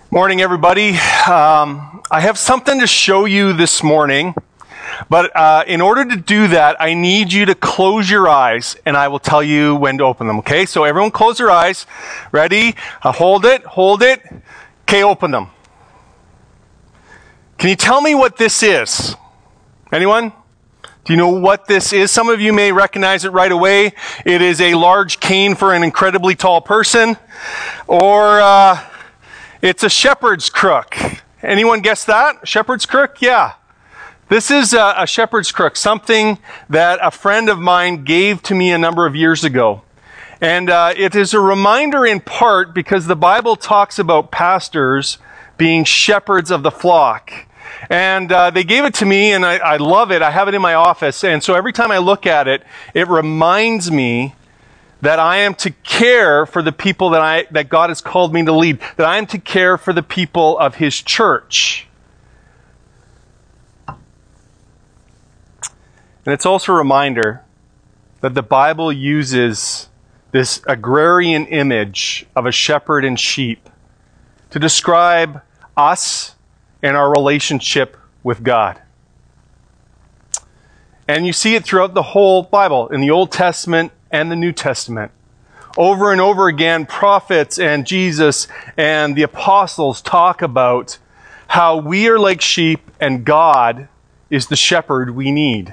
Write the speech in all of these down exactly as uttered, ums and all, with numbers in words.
Morning, everybody. Um, I have something to show you this morning, but uh, in order to do that, I need you to close your eyes, and I will tell you when to open them, okay? So everyone close their eyes. Ready? Uh, hold it, hold it. Okay, open them. Can you tell me what this is? Anyone? Do you know what this is? Some of you may recognize it right away. It is a large cane for an incredibly tall person, or... Uh, It's a shepherd's crook. Anyone guess that? Shepherd's crook? Yeah. This is a, a shepherd's crook, something that a friend of mine gave to me a number of years ago. And uh, it is a reminder in part because the Bible talks about pastors being shepherds of the flock. And uh, they gave it to me, and I, I love it. I have it in my office. And so every time I look at it, it reminds me that I am to care for the people that I that God has called me to lead, that I am to care for the people of His church. And it's also a reminder that the Bible uses this agrarian image of a shepherd and sheep to describe us and our relationship with God. And you see it throughout the whole Bible, in the Old Testament and the New Testament. Over and over again, prophets and Jesus and the apostles talk about how we are like sheep and God is the shepherd we need.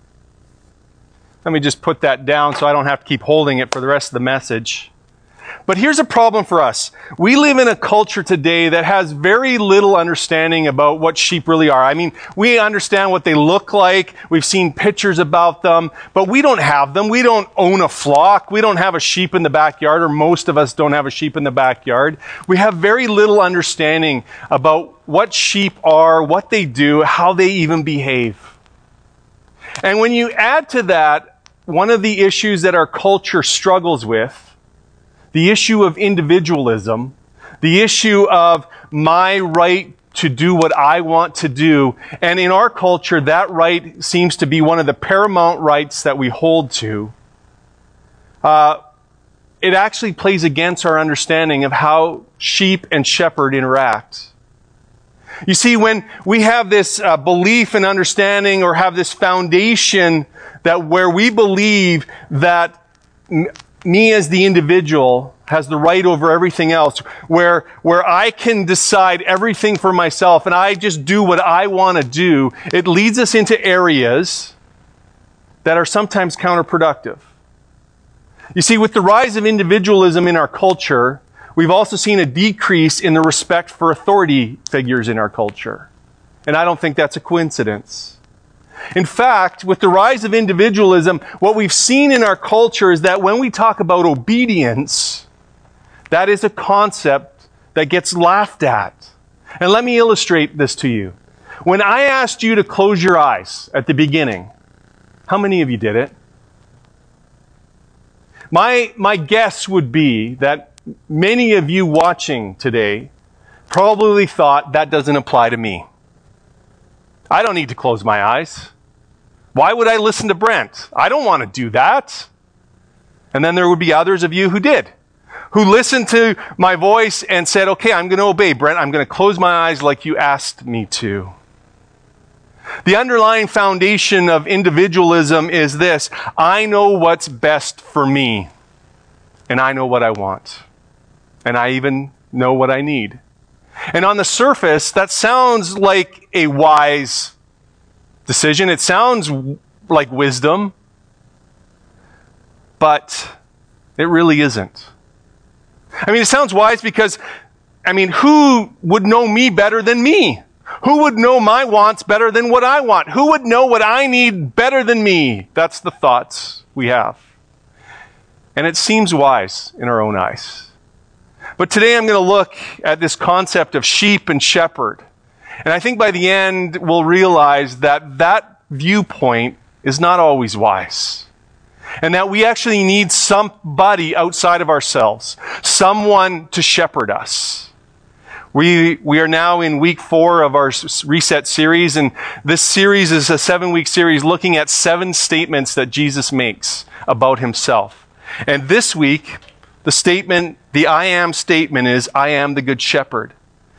Let me just put that down so I don't have to keep holding it for the rest of the message. But here's a problem for us. We live in a culture today that has very little understanding about what sheep really are. I mean, we understand what they look like. We've seen pictures about them, but we don't have them. We don't own a flock. We don't have a sheep in the backyard, or most of us don't have a sheep in the backyard. We have very little understanding about what sheep are, what they do, how they even behave. And when you add to that, one of the issues that our culture struggles with, the issue of individualism, the issue of my right to do what I want to do. And in our culture, that right seems to be one of the paramount rights that we hold to. Uh, it actually plays against our understanding of how sheep and shepherd interact. You see, when we have this uh, belief and understanding, or have this foundation that where we believe that m- me as the individual has the right over everything else, where where I can decide everything for myself and I just do what I want to do, it leads us into areas that are sometimes counterproductive. You see, with the rise of individualism in our culture, we've also seen a decrease in the respect for authority figures in our culture. And I don't think that's a coincidence. In fact, with the rise of individualism, what we've seen in our culture is that when we talk about obedience, that is a concept that gets laughed at. And let me illustrate this to you. When I asked you to close your eyes at the beginning, how many of you did it? My, my guess would be that many of you watching today probably thought that doesn't apply to me. I don't need to close my eyes. Why would I listen to Brent? I don't want to do that. And then there would be others of you who did, who listened to my voice and said, okay, I'm going to obey, Brent. I'm going to close my eyes like you asked me to. The underlying foundation of individualism is this: I know what's best for me, and I know what I want, and I even know what I need. And on the surface, that sounds like a wise decision. It sounds like wisdom, but it really isn't. I mean, it sounds wise because, I mean, who would know me better than me? Who would know my wants better than what I want? Who would know what I need better than me? That's the thoughts we have. And it seems wise in our own eyes. But today I'm going to look at this concept of sheep and shepherd. And I think by the end we'll realize that that viewpoint is not always wise. And that we actually need somebody outside of ourselves, someone to shepherd us. We we are now in week four of our Reset series, and this series is a seven-week series looking at seven statements that Jesus makes about himself. And this week, the statement, the I am statement is, I am the good shepherd.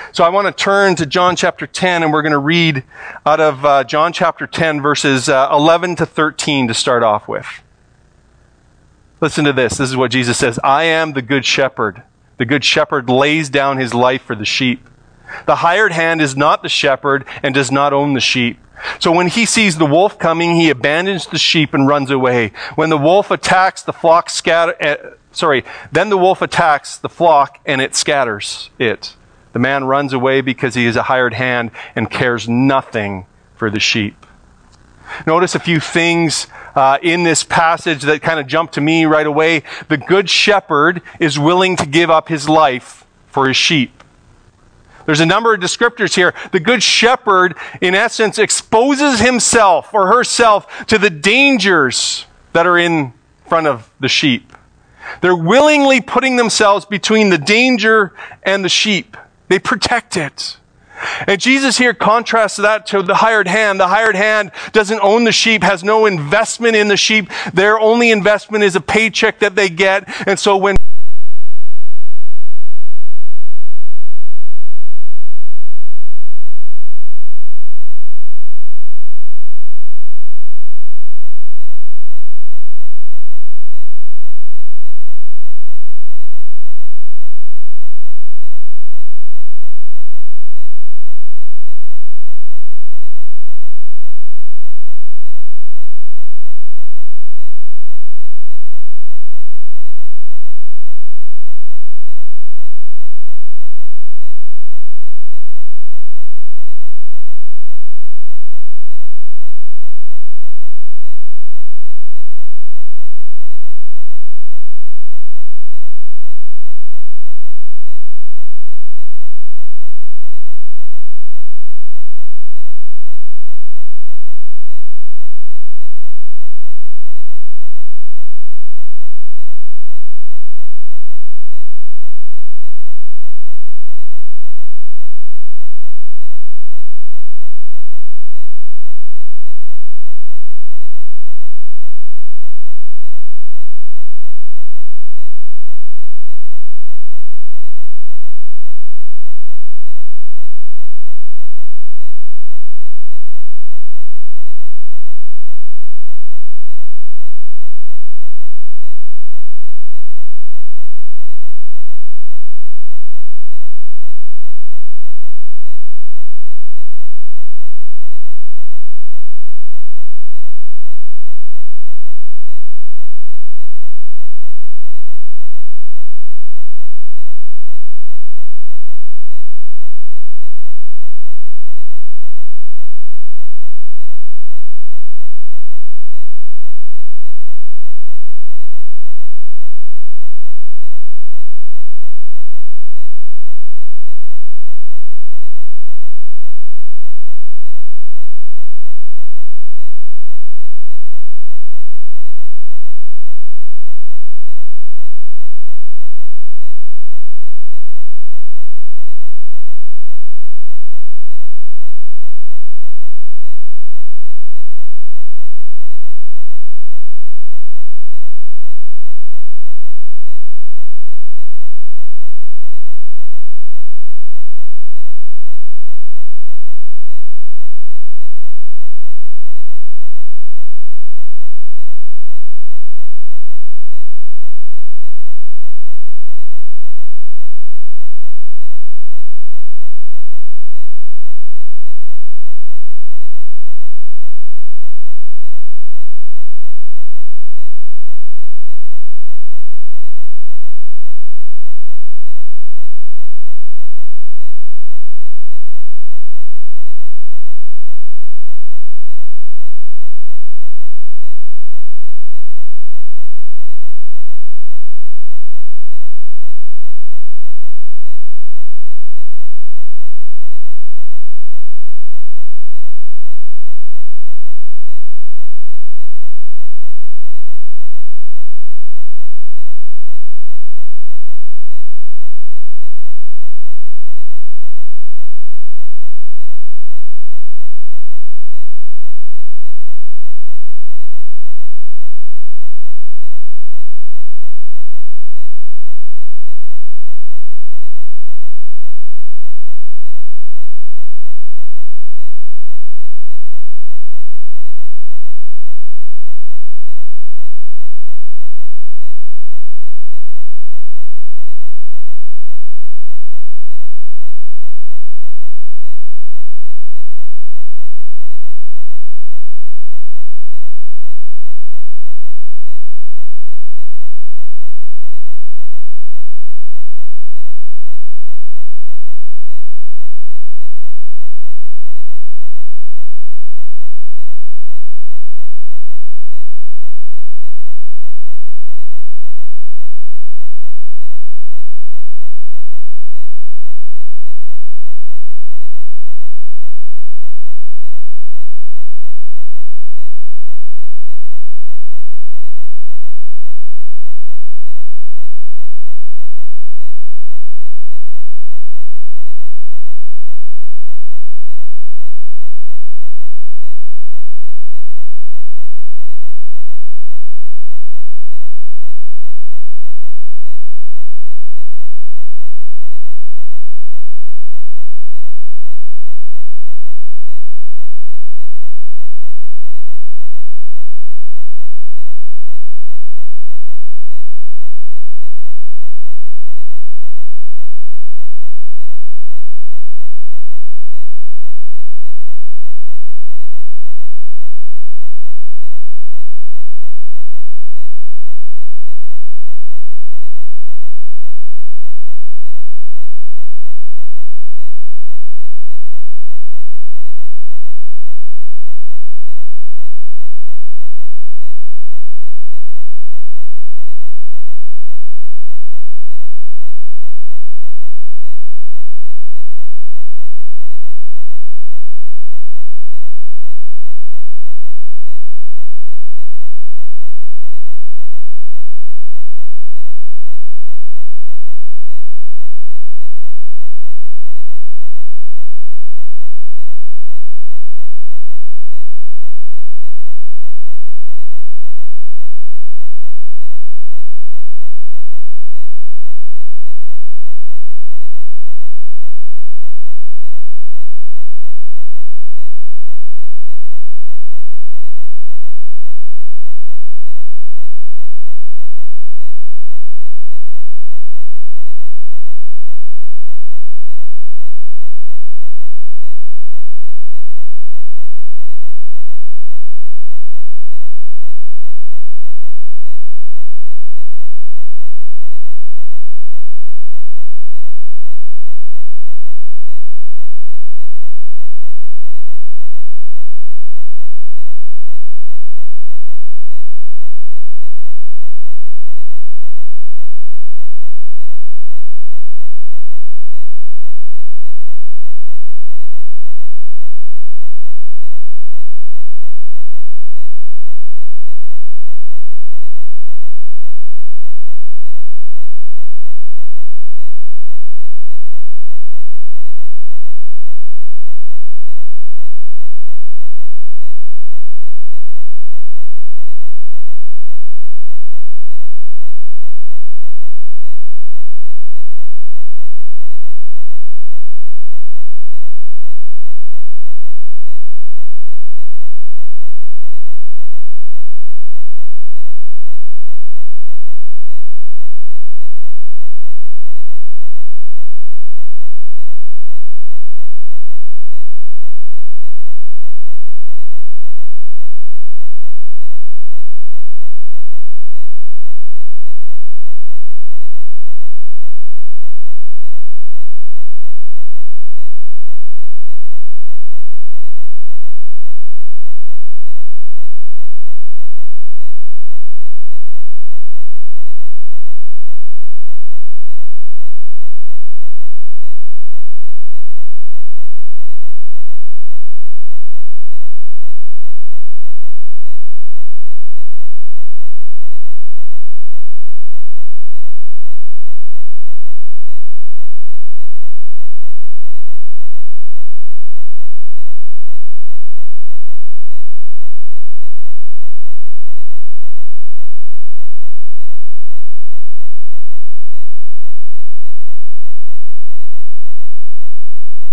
So I want to turn to John chapter ten, and we're going to read out of uh, John chapter ten, verses uh, eleven to thirteen to start off with. Listen to this. This is what Jesus says. I am the good shepherd. The good shepherd lays down his life for the sheep. The hired hand is not the shepherd and does not own the sheep. So when he sees the wolf coming, he abandons the sheep and runs away. When the wolf attacks, the flock scatter. Uh, sorry. Then the wolf attacks the flock and it scatters it. The man runs away because he is a hired hand and cares nothing for the sheep. Notice a few things uh, in this passage that kind of jump to me right away. The good shepherd is willing to give up his life for his sheep. There's a number of descriptors here. The good shepherd, in essence, exposes himself or herself to the dangers that are in front of the sheep. They're willingly putting themselves between the danger and the sheep. They protect it. And Jesus here contrasts that to the hired hand. The hired hand doesn't own the sheep, has no investment in the sheep. Their only investment is a paycheck that they get. And so when